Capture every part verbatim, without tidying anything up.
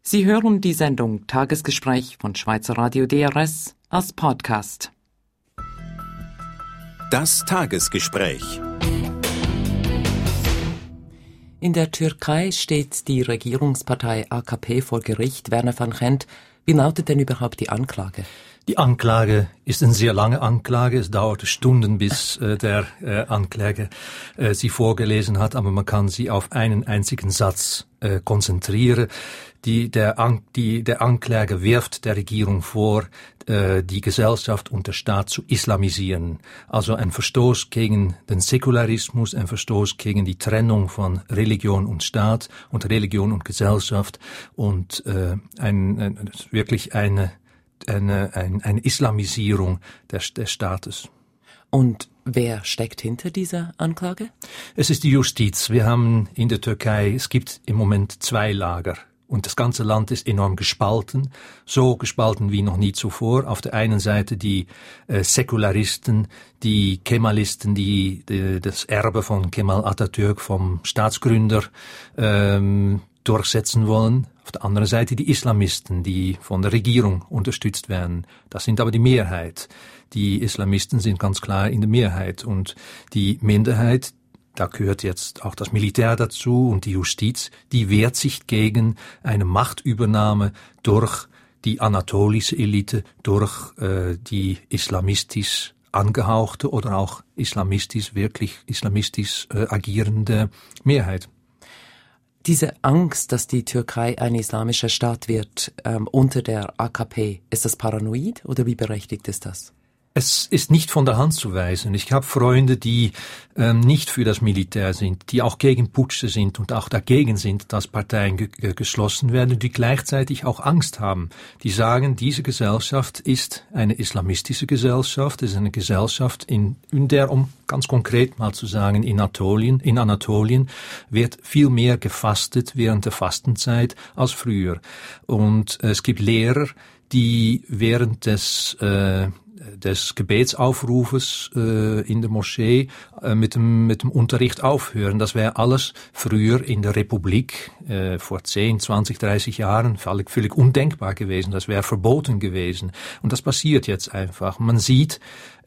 Sie hören die Sendung Tagesgespräch von Schweizer Radio D R S als Podcast. Das Tagesgespräch. In der Türkei steht die Regierungspartei A K P vor Gericht. Werner van Gent, wie lautet denn überhaupt die Anklage? Die Anklage ist eine sehr lange Anklage. Es dauerte Stunden, bis äh, der äh, Ankläger äh, sie vorgelesen hat, aber man kann sie auf einen einzigen Satz äh, konzentrieren. Die, der, An, die, der Ankläger wirft der Regierung vor, äh, die Gesellschaft und der Staat zu islamisieren. Also ein Verstoß gegen den Säkularismus, ein Verstoß gegen die Trennung von Religion und Staat und Religion und Gesellschaft und äh, ein, ein, wirklich eine Eine, eine, eine Islamisierung des, des Staates. Und wer steckt hinter dieser Anklage? Es ist die Justiz. Wir haben in der Türkei, es gibt im Moment zwei Lager. Und das ganze Land ist enorm gespalten, so gespalten wie noch nie zuvor. Auf der einen Seite die äh, Säkularisten, die Kemalisten, die, die das Erbe von Kemal Atatürk, vom Staatsgründer, ähm, durchsetzen wollen. Auf der anderen Seite die Islamisten, die von der Regierung unterstützt werden. Das sind aber die Mehrheit. Die Islamisten sind ganz klar in der Mehrheit. Und die Minderheit, da gehört jetzt auch das Militär dazu und die Justiz, die wehrt sich gegen eine Machtübernahme durch die anatolische Elite, durch äh, die islamistisch angehauchte oder auch islamistisch, wirklich islamistisch äh, agierende Mehrheit. Diese Angst, dass die Türkei ein islamischer Staat wird ähm, unter der A K P, ist das paranoid oder wie berechtigt ist das? Es ist nicht von der Hand zu weisen. Ich habe Freunde, die ähm, nicht für das Militär sind, die auch gegen Putsche sind und auch dagegen sind, dass Parteien ge- geschlossen werden, die gleichzeitig auch Angst haben. Die sagen, diese Gesellschaft ist eine islamistische Gesellschaft, es ist eine Gesellschaft, in, in der, um ganz konkret mal zu sagen, in Anatolien, in Anatolien wird viel mehr gefastet während der Fastenzeit als früher. Und äh, es gibt Lehrer, die während des äh, des Gebetsaufrufes äh, in der Moschee äh, mit dem mit dem Unterricht aufhören. Das wäre alles früher in der Republik äh, vor zehn, zwanzig, dreißig Jahren völlig, völlig undenkbar gewesen. Das wäre verboten gewesen. Und das passiert jetzt einfach. Man sieht,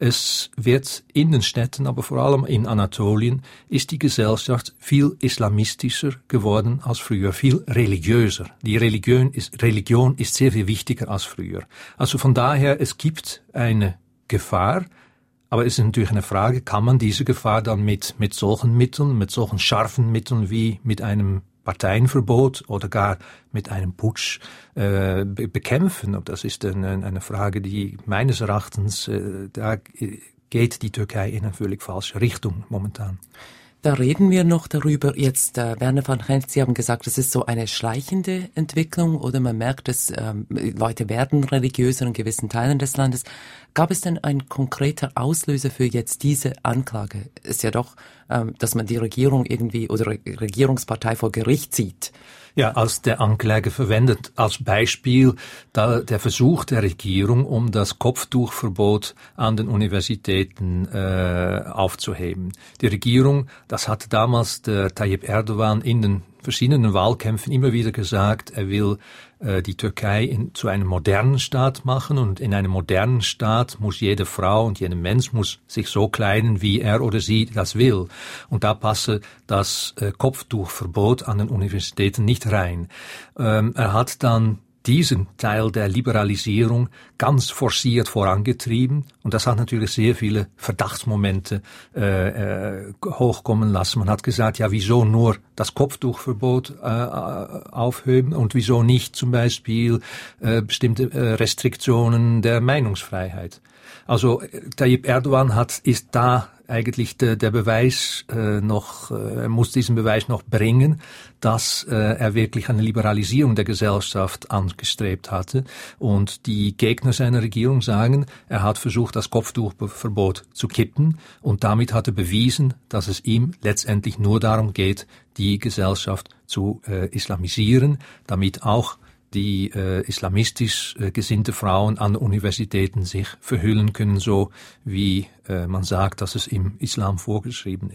es wird in den Städten, aber vor allem in Anatolien, ist die Gesellschaft viel islamistischer geworden als früher, viel religiöser. Die Religion ist, Religion ist sehr viel wichtiger als früher. Also von daher, es gibt eine Gefahr, aber es ist natürlich eine Frage, kann man diese Gefahr dann mit, mit solchen Mitteln, mit solchen scharfen Mitteln wie mit einem Parteienverbot oder gar mit einem Putsch äh, be- bekämpfen? Und das ist eine, eine Frage, die meines Erachtens, äh, da geht die Türkei in eine völlig falsche Richtung momentan. Da reden wir noch darüber. Jetzt, äh, Werner van Gent, Sie haben gesagt, es ist so eine schleichende Entwicklung oder man merkt, dass ähm, Leute werden religiöser in gewissen Teilen des Landes. Gab es denn ein konkreter Auslöser für jetzt diese Anklage? Ist ja doch, ähm, dass man die Regierung irgendwie oder Re- Regierungspartei vor Gericht zieht. Ja, als der Ankläger verwendet als Beispiel da der Versuch der Regierung, um das Kopftuchverbot an den Universitäten äh, aufzuheben. Die Regierung, das hat damals der Tayyip Erdogan in den verschiedenen Wahlkämpfen immer wieder gesagt, er will äh, die Türkei in, zu einem modernen Staat machen und in einem modernen Staat muss jede Frau und jeder Mensch muss sich so kleiden, wie er oder sie das will. Und da passe das äh, Kopftuchverbot an den Universitäten nicht rein. Ähm, er hat dann diesen Teil der Liberalisierung ganz forciert vorangetrieben und das hat natürlich sehr viele Verdachtsmomente äh, äh, hochkommen lassen. Man hat gesagt, ja, wieso nur das Kopftuchverbot äh, aufheben und wieso nicht zum Beispiel äh, bestimmte äh, Restriktionen der Meinungsfreiheit. Also Tayyip Erdogan hat ist da eigentlich der, der Beweis äh, noch, äh, er muss diesen Beweis noch bringen, dass äh, er wirklich eine Liberalisierung der Gesellschaft angestrebt hatte. Und die Gegner seiner Regierung sagen, er hat versucht, das Kopftuchverbot zu kippen und damit hat er bewiesen, dass es ihm letztendlich nur darum geht, die Gesellschaft zu äh, islamisieren, damit auch die äh, islamistisch äh, gesinnte Frauen an Universitäten sich verhüllen können, so wie äh, man sagt, dass es im Islam vorgeschrieben ist.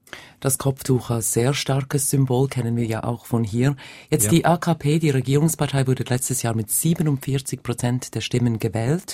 Das Kopftuch als sehr starkes Symbol kennen wir ja auch von hier. Jetzt ja. Die A K P, die Regierungspartei, wurde letztes Jahr mit siebenundvierzig Prozent der Stimmen gewählt.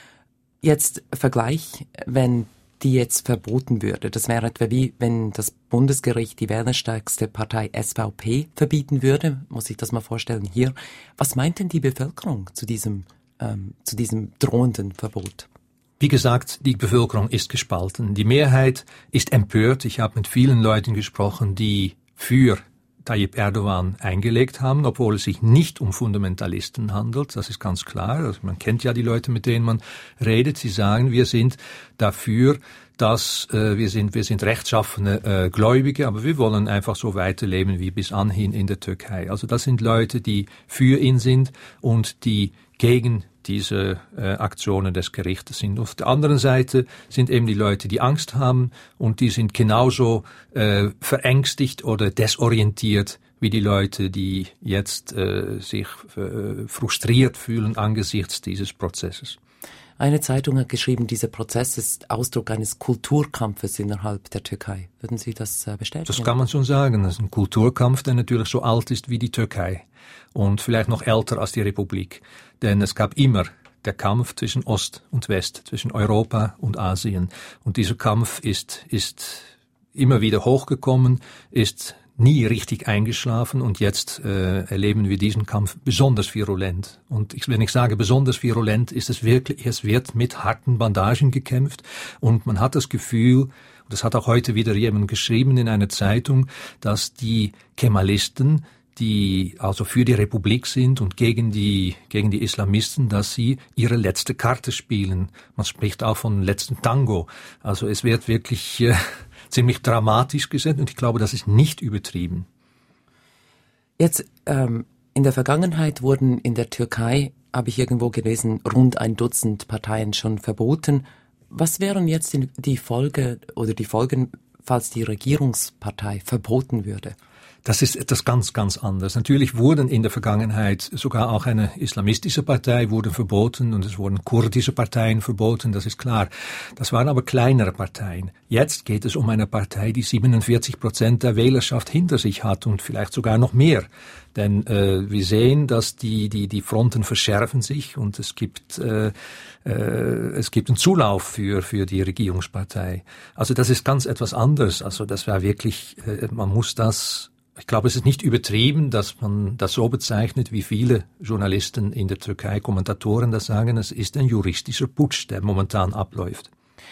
Jetzt Vergleich, wenn die jetzt verboten würde. Das wäre etwa wie, wenn das Bundesgericht die wählerstärkste Partei S V P verbieten würde. Muss ich das mal vorstellen hier. Was meint denn die Bevölkerung zu diesem, ähm, zu diesem drohenden Verbot? Wie gesagt, die Bevölkerung ist gespalten. Die Mehrheit ist empört. Ich habe mit vielen Leuten gesprochen, die für Tayyip Erdogan eingelegt haben, obwohl es sich nicht um Fundamentalisten handelt. Das ist ganz klar. Also man kennt ja die Leute, mit denen man redet. Sie sagen, wir sind dafür, dass äh, wir sind wir sind rechtschaffene äh, Gläubige, aber wir wollen einfach so weiterleben wie bis anhin in der Türkei. Also das sind Leute, die für ihn sind und die gegen diese äh, Aktionen des Gerichtes sind. Auf der anderen Seite sind eben die Leute, die Angst haben, und die sind genauso äh, verängstigt oder desorientiert wie die Leute, die jetzt äh, sich äh, frustriert fühlen angesichts dieses Prozesses. Eine Zeitung hat geschrieben, dieser Prozess ist Ausdruck eines Kulturkampfes innerhalb der Türkei. Würden Sie das äh, bestätigen? Das kann man schon sagen. Das ist ein Kulturkampf, der natürlich so alt ist wie die Türkei und vielleicht noch älter als die Republik. Denn es gab immer der Kampf zwischen Ost und West, zwischen Europa und Asien. Und dieser Kampf ist, ist immer wieder hochgekommen, ist nie richtig eingeschlafen, und jetzt äh, erleben wir diesen Kampf besonders virulent. Und ich, wenn ich sage besonders virulent, ist es wirklich, es wird mit harten Bandagen gekämpft, und man hat das Gefühl, und das hat auch heute wieder jemand geschrieben in einer Zeitung, dass die Kemalisten, die also für die Republik sind und gegen die gegen die Islamisten, dass sie ihre letzte Karte spielen. Man spricht auch von letzten Tango. Also es wird wirklich äh, ziemlich dramatisch gesetzt, und ich glaube, das ist nicht übertrieben. Jetzt ähm, in der Vergangenheit wurden in der Türkei, habe ich irgendwo gelesen, rund ein Dutzend Parteien schon verboten. Was wären jetzt die Folge oder die Folgen, falls die Regierungspartei verboten würde? Das ist etwas ganz, ganz anderes. Natürlich wurden in der Vergangenheit sogar auch eine islamistische Partei wurde verboten, und es wurden kurdische Parteien verboten, das ist klar. Das waren aber kleinere Parteien. Jetzt geht es um eine Partei, die siebenundvierzig Prozent der Wählerschaft hinter sich hat und vielleicht sogar noch mehr. Denn äh, wir sehen, dass die die die Fronten verschärfen sich, und es gibt äh, äh, es gibt einen Zulauf für für die Regierungspartei. Also das ist ganz etwas anderes. Also das war wirklich, äh, man muss das Ich glaube, es ist nicht übertrieben, dass man das so bezeichnet, wie viele Journalisten in der Türkei, Kommentatoren das sagen. Es ist ein juristischer Putsch, der momentan abläuft.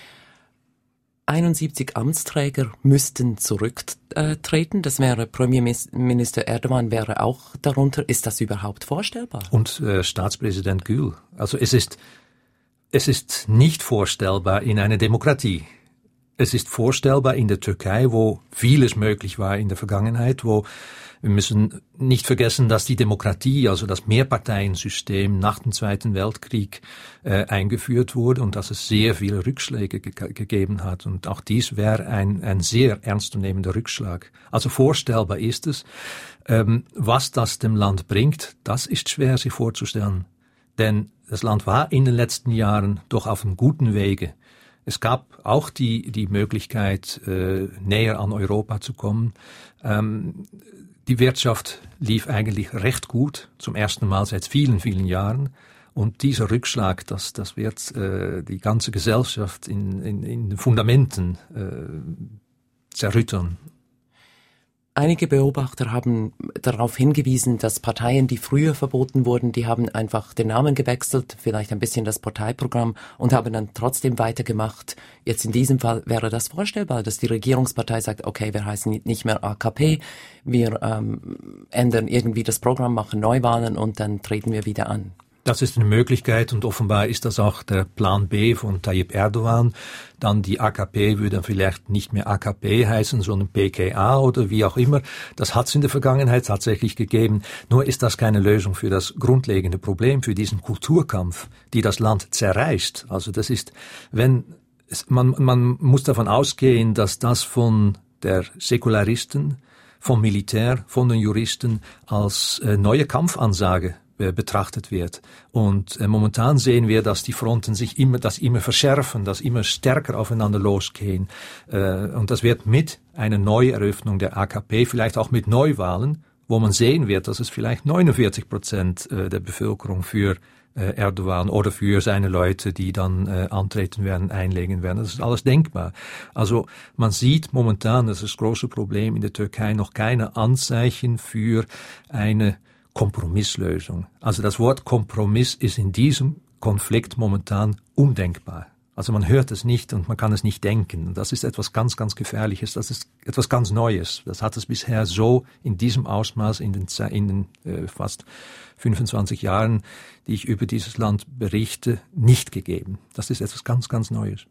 einundsiebzig Amtsträger müssten zurücktreten. Das wäre Premierminister Erdogan wäre auch darunter. Ist das überhaupt vorstellbar? Und äh, Staatspräsident Gül. Also es ist, es ist nicht vorstellbar in einer Demokratie. Es ist vorstellbar in der Türkei, wo vieles möglich war in der Vergangenheit, wo wir müssen nicht vergessen, dass die Demokratie, also das Mehrparteiensystem nach dem Zweiten Weltkrieg äh, eingeführt wurde und dass es sehr viele Rückschläge ge- gegeben hat. Und auch dies wäre ein, ein sehr ernstzunehmender Rückschlag. Also vorstellbar ist es. Ähm, was das dem Land bringt, das ist schwer sich vorzustellen. Denn das Land war in den letzten Jahren doch auf einem guten Wege. Es gab auch die die Möglichkeit, äh, näher an Europa zu kommen. Ähm, die Wirtschaft lief eigentlich recht gut, zum ersten Mal seit vielen, vielen Jahren. Und dieser Rückschlag, das, das wird äh, die ganze Gesellschaft in, in, in den Fundamenten äh, zerrüttern. Einige Beobachter haben darauf hingewiesen, dass Parteien, die früher verboten wurden, die haben einfach den Namen gewechselt, vielleicht ein bisschen das Parteiprogramm, und haben dann trotzdem weitergemacht. Jetzt in diesem Fall wäre das vorstellbar, dass die Regierungspartei sagt, okay, wir heißen nicht mehr A K P, wir ähm, ändern irgendwie das Programm, machen Neuwahlen und dann treten wir wieder an. Das ist eine Möglichkeit, und offenbar ist das auch der Plan B von Tayyip Erdogan. Dann die A K P würde vielleicht nicht mehr A K P heißen, sondern P K A oder wie auch immer. Das hat es in der Vergangenheit tatsächlich gegeben. Nur ist das keine Lösung für das grundlegende Problem, für diesen Kulturkampf, die das Land zerreißt. Also das ist, wenn es, man, man muss davon ausgehen, dass das von der Säkularisten, vom Militär, von den Juristen als äh, neue Kampfansage äh, betrachtet wird. Und äh, momentan sehen wir, dass die Fronten sich immer, das immer verschärfen, dass immer stärker aufeinander losgehen. Äh, und das wird mit einer Neueröffnung der A K P, vielleicht auch mit Neuwahlen, wo man sehen wird, dass es vielleicht neunundvierzig Prozent äh, der Bevölkerung für äh, Erdogan oder für seine Leute, die dann äh, antreten werden, einlegen werden. Das ist alles denkbar. Also man sieht momentan, das ist das große Problem in der Türkei, noch keine Anzeichen für eine Kompromisslösung. Also das Wort Kompromiss ist in diesem Konflikt momentan undenkbar. Also man hört es nicht und man kann es nicht denken. Das ist etwas ganz, ganz Gefährliches. Das ist etwas ganz Neues. Das hat es bisher so in diesem Ausmaß in den, in den äh, fast fünfundzwanzig Jahren, die ich über dieses Land berichte, nicht gegeben. Das ist etwas ganz, ganz Neues.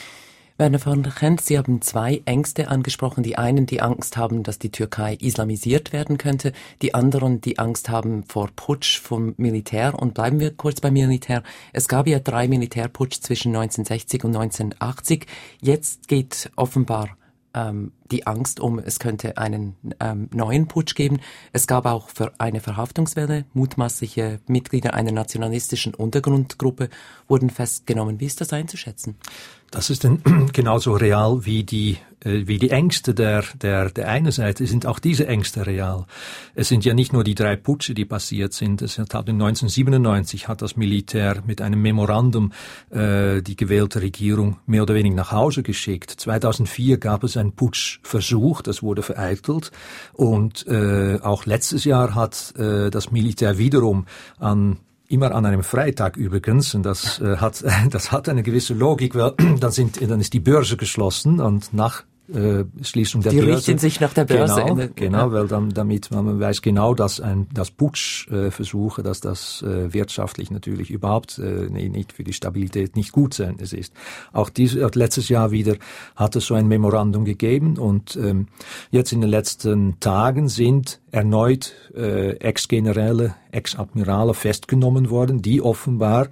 Werner von Krenz, Sie haben zwei Ängste angesprochen. Die einen, die Angst haben, dass die Türkei islamisiert werden könnte. Die anderen, die Angst haben vor Putsch vom Militär. Und bleiben wir kurz beim Militär. Es gab ja drei Militärputsch zwischen neunzehnhundertsechzig und neunzehnhundertachtzig. Jetzt geht offenbar ähm, die Angst um, es könnte einen ähm, neuen Putsch geben. Es gab auch für eine Verhaftungswelle. Mutmaßliche Mitglieder einer nationalistischen Untergrundgruppe wurden festgenommen. Wie ist das einzuschätzen? Das ist denn genauso real wie die äh, wie die Ängste der der der einen Seite sind auch diese Ängste real. Es sind ja nicht nur die drei Putsche, die passiert sind. Es hat neunzehnhundertsiebenundneunzig hat das Militär mit einem Memorandum äh, die gewählte Regierung mehr oder weniger nach Hause geschickt. zweitausendvier gab es einen Putschversuch, das wurde vereitelt und äh, auch letztes Jahr hat äh, das Militär wiederum an immer an einem Freitag übrigens, und das äh, hat das hat eine gewisse Logik, weil dann sind dann ist die Börse geschlossen und nach äh, Schließung der die Börse. Die richten sich nach der Börse. Genau, der, genau ja. weil dann damit man weiß genau, dass ein das Putschversuche, äh, dass das äh, wirtschaftlich natürlich überhaupt äh, nicht für die Stabilität nicht gut sein es ist. Auch dieses letztes Jahr wieder hat es so ein Memorandum gegeben und ähm, jetzt in den letzten Tagen sind erneut äh, Ex-Generäle, Ex-Admirale festgenommen worden, die offenbar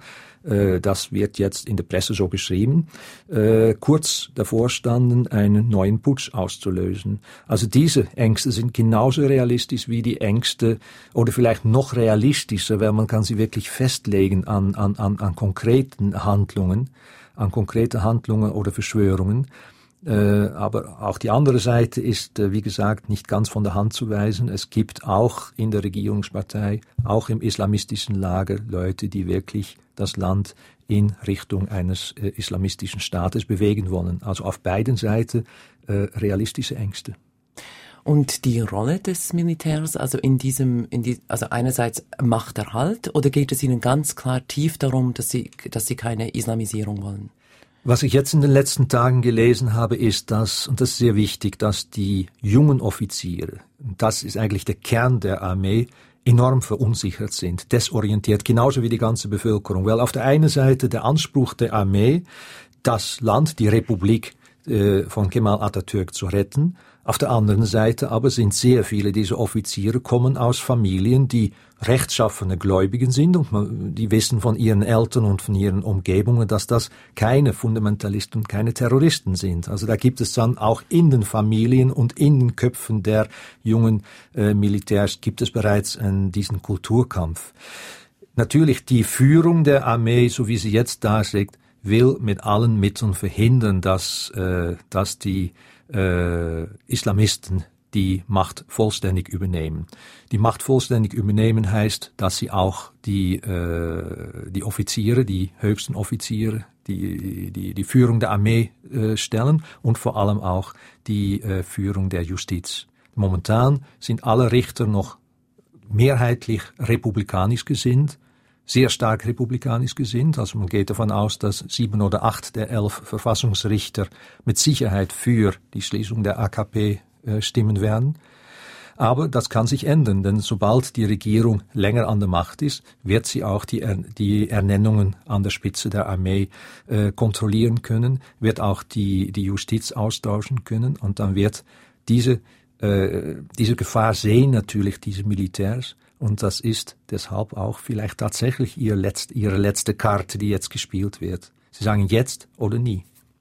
das wird jetzt in der Presse so beschrieben, äh, kurz davor standen, einen neuen Putsch auszulösen. Also diese Ängste sind genauso realistisch wie die Ängste oder vielleicht noch realistischer, weil man kann sie wirklich festlegen an, an, an, an konkreten Handlungen, an konkrete Handlungen oder Verschwörungen. Äh, aber auch die andere Seite ist, äh, wie gesagt, nicht ganz von der Hand zu weisen. Es gibt auch in der Regierungspartei, auch im islamistischen Lager, Leute, die wirklich das Land in Richtung eines äh, islamistischen Staates bewegen wollen. Also auf beiden Seiten äh, realistische Ängste. Und die Rolle des Militärs, also in diesem, in die, also einerseits Machterhalt, oder geht es Ihnen ganz klar tief darum, dass Sie, dass Sie keine Islamisierung wollen? Was ich jetzt in den letzten Tagen gelesen habe, ist, dass, und das ist sehr wichtig, dass die jungen Offiziere, das ist eigentlich der Kern der Armee, enorm verunsichert sind, desorientiert, genauso wie die ganze Bevölkerung. Weil auf der einen Seite der Anspruch der Armee, das Land, die Republik äh, von Kemal Atatürk zu retten. Auf der anderen Seite aber sind sehr viele dieser Offiziere kommen aus Familien, die rechtschaffene Gläubigen sind und man, die wissen von ihren Eltern und von ihren Umgebungen, dass das keine Fundamentalisten und keine Terroristen sind. Also da gibt es dann auch in den Familien und in den Köpfen der jungen äh, Militärs gibt es bereits äh, diesen Kulturkampf. Natürlich die Führung der Armee, so wie sie jetzt dasteht, will mit allen Mitteln verhindern, dass, äh, dass die äh, Islamisten die Macht vollständig übernehmen. Die Macht vollständig übernehmen heißt, dass sie auch die, äh, die Offiziere, die höchsten Offiziere, die, die, die Führung der Armee äh, stellen und vor allem auch die äh, Führung der Justiz. Momentan sind alle Richter noch mehrheitlich republikanisch gesinnt, sehr stark republikanisch gesinnt. Also man geht davon aus, dass sieben oder acht der elf Verfassungsrichter mit Sicherheit für die Schließung der A K P äh, stimmen werden. Aber das kann sich ändern, denn sobald die Regierung länger an der Macht ist, wird sie auch die, die Ernennungen an der Spitze der Armee äh, kontrollieren können, wird auch die, die Justiz austauschen können und dann wird diese, äh, diese Gefahr sehen natürlich diese Militärs. Und das ist deshalb auch vielleicht tatsächlich ihre letzte, ihre letzte Karte, die jetzt gespielt wird. Sie sagen jetzt oder nie.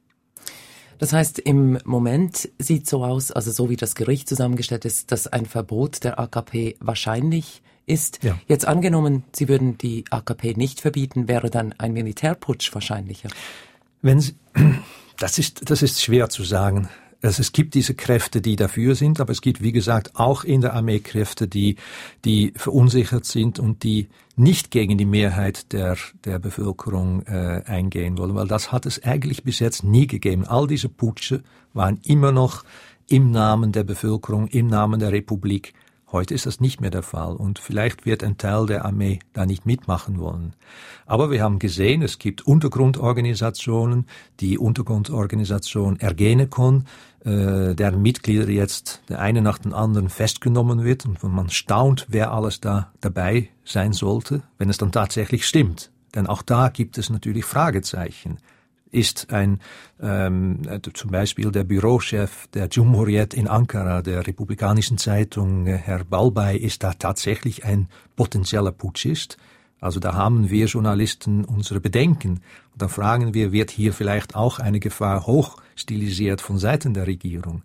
Das heißt, im Moment sieht so aus, also so wie das Gericht zusammengestellt ist, dass ein Verbot der A K P wahrscheinlich ist. Ja. Jetzt angenommen, Sie würden die A K P nicht verbieten, wäre dann ein Militärputsch wahrscheinlicher? Wenn Sie, das ist, das ist schwer zu sagen. Also es gibt diese Kräfte, die dafür sind, aber es gibt, wie gesagt, auch in der Armee Kräfte, die, die verunsichert sind und die nicht gegen die Mehrheit der, der Bevölkerung äh, eingehen wollen, weil das hat es eigentlich bis jetzt nie gegeben. All diese Putsche waren immer noch im Namen der Bevölkerung, im Namen der Republik. Heute ist das nicht mehr der Fall und vielleicht wird ein Teil der Armee da nicht mitmachen wollen. Aber wir haben gesehen, es gibt Untergrundorganisationen, die Untergrundorganisation Ergenekon, äh, deren Mitglieder jetzt der eine nach dem anderen festgenommen wird und man staunt, wer alles da dabei sein sollte, wenn es dann tatsächlich stimmt. Denn auch da gibt es natürlich Fragezeichen. Ist ein, ähm, zum Beispiel der Bürochef der Cumhuriyet in Ankara, der republikanischen Zeitung, Herr Balbay, ist da tatsächlich ein potenzieller Putschist? Also da haben wir Journalisten unsere Bedenken. Und dann fragen wir, wird hier vielleicht auch eine Gefahr hochstilisiert von Seiten der Regierung?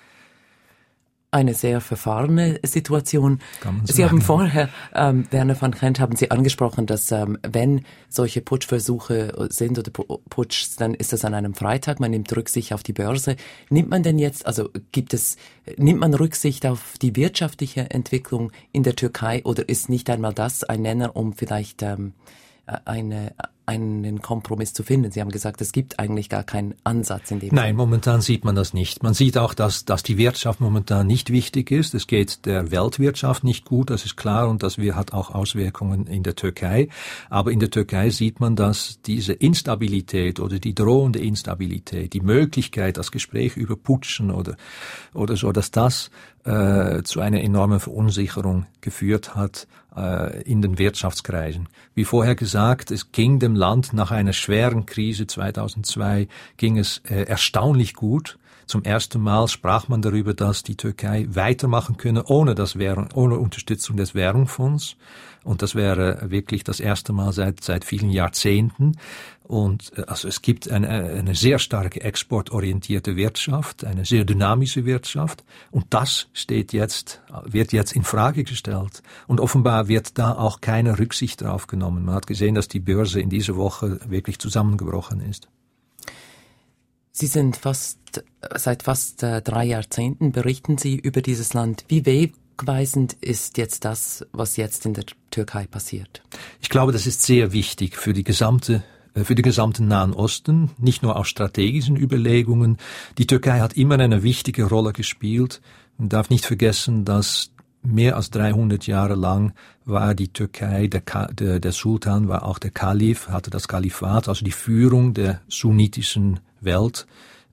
Eine sehr verfahrene Situation. Sie sagen. haben vorher, ähm, Werner van Gent, haben Sie angesprochen, dass ähm, wenn solche Putschversuche sind oder Putschs, dann ist das an einem Freitag, man nimmt Rücksicht auf die Börse. Nimmt man denn jetzt, also gibt es, nimmt man Rücksicht auf die wirtschaftliche Entwicklung in der Türkei oder ist nicht einmal das ein Nenner, um vielleicht ähm, eine, einen Kompromiss zu finden? Sie haben gesagt, es gibt eigentlich gar keinen Ansatz in dem Nein, Fall. momentan sieht man das nicht. Man sieht auch, dass, dass die Wirtschaft momentan nicht wichtig ist. Es geht der Weltwirtschaft nicht gut, das ist klar, und das hat auch Auswirkungen in der Türkei. Aber in der Türkei sieht man, dass diese Instabilität oder die drohende Instabilität, die Möglichkeit, das Gespräch über Putschen oder, oder so, dass das äh, zu einer enormen Verunsicherung geführt hat äh, in den Wirtschaftskreisen. Wie vorher gesagt, es ging dem Land nach einer schweren Krise zweitausendzwei ging es äh, erstaunlich gut. Zum ersten Mal sprach man darüber, dass die Türkei weitermachen könne ohne das Währung, ohne Unterstützung des Währungsfonds. Und das wäre wirklich das erste Mal seit seit vielen Jahrzehnten. Und also es gibt eine, eine sehr starke exportorientierte Wirtschaft, eine sehr dynamische Wirtschaft. Und das steht jetzt, wird jetzt in Frage gestellt. Und offenbar wird da auch keine Rücksicht drauf genommen. Man hat gesehen, dass die Börse in dieser Woche wirklich zusammengebrochen ist. Sie sind fast, seit fast äh, drei Jahrzehnten berichten Sie über dieses Land. Wie wegweisend ist jetzt das, was jetzt in der Türkei passiert? Ich glaube, das ist sehr wichtig für die gesamte für den gesamten Nahen Osten, nicht nur aus strategischen Überlegungen. Die Türkei hat immer eine wichtige Rolle gespielt. Man darf nicht vergessen, dass mehr als dreihundert Jahre lang war die Türkei, der, der, der Sultan war auch der Kalif, hatte das Kalifat, also die Führung der sunnitischen Welt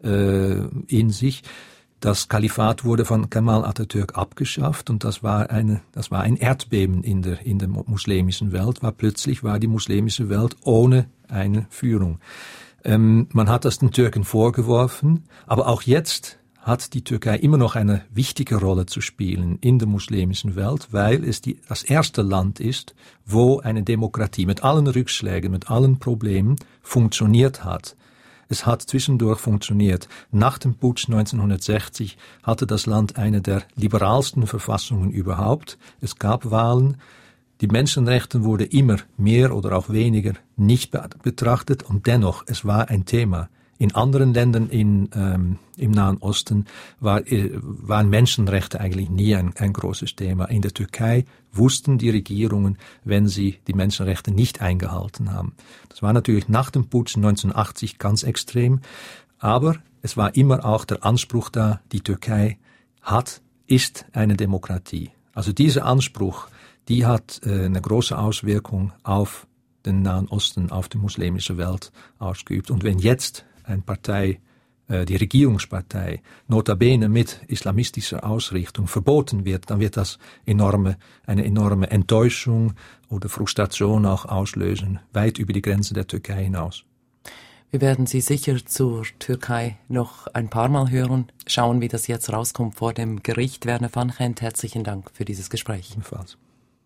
äh, in sich. Das Kalifat wurde von Kemal Atatürk abgeschafft und das war eine, das war ein Erdbeben in der, in der muslimischen Welt. War plötzlich war die muslimische Welt ohne eine Führung. Ähm, man hat das den Türken vorgeworfen, aber auch jetzt hat die Türkei immer noch eine wichtige Rolle zu spielen in der muslimischen Welt, weil es die, das erste Land ist, wo eine Demokratie mit allen Rückschlägen, mit allen Problemen funktioniert hat. Es hat zwischendurch funktioniert. Nach dem Putsch neunzehnhundertsechzig hatte das Land eine der liberalsten Verfassungen überhaupt. Es gab Wahlen. Die Menschenrechte wurde immer mehr oder auch weniger nicht betrachtet und dennoch, es war ein Thema. In anderen Ländern in, ähm, im Nahen Osten war, äh, waren Menschenrechte eigentlich nie ein, ein großes Thema. In der Türkei wussten die Regierungen, wenn sie die Menschenrechte nicht eingehalten haben. Das war natürlich nach dem Putsch neunzehnhundertachtzig ganz extrem, aber es war immer auch der Anspruch da, die Türkei hat, ist eine Demokratie. Also dieser Anspruch, die hat äh, eine große Auswirkung auf den Nahen Osten, auf die muslimische Welt ausgeübt. Und wenn jetzt eine Partei, äh, die Regierungspartei, notabene mit islamistischer Ausrichtung verboten wird, dann wird das enorme, eine enorme Enttäuschung oder Frustration auch auslösen, weit über die Grenze der Türkei hinaus. Wir werden Sie sicher zur Türkei noch ein paar Mal hören, schauen, wie das jetzt rauskommt vor dem Gericht. Werner van Gent, herzlichen Dank für dieses Gespräch. Ebenfalls.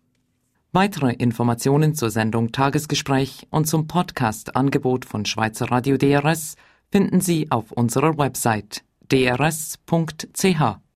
Weitere Informationen zur Sendung Tagesgespräch und zum Podcast-Angebot von Schweizer Radio D R S finden Sie auf unserer Website d r s punkt c h.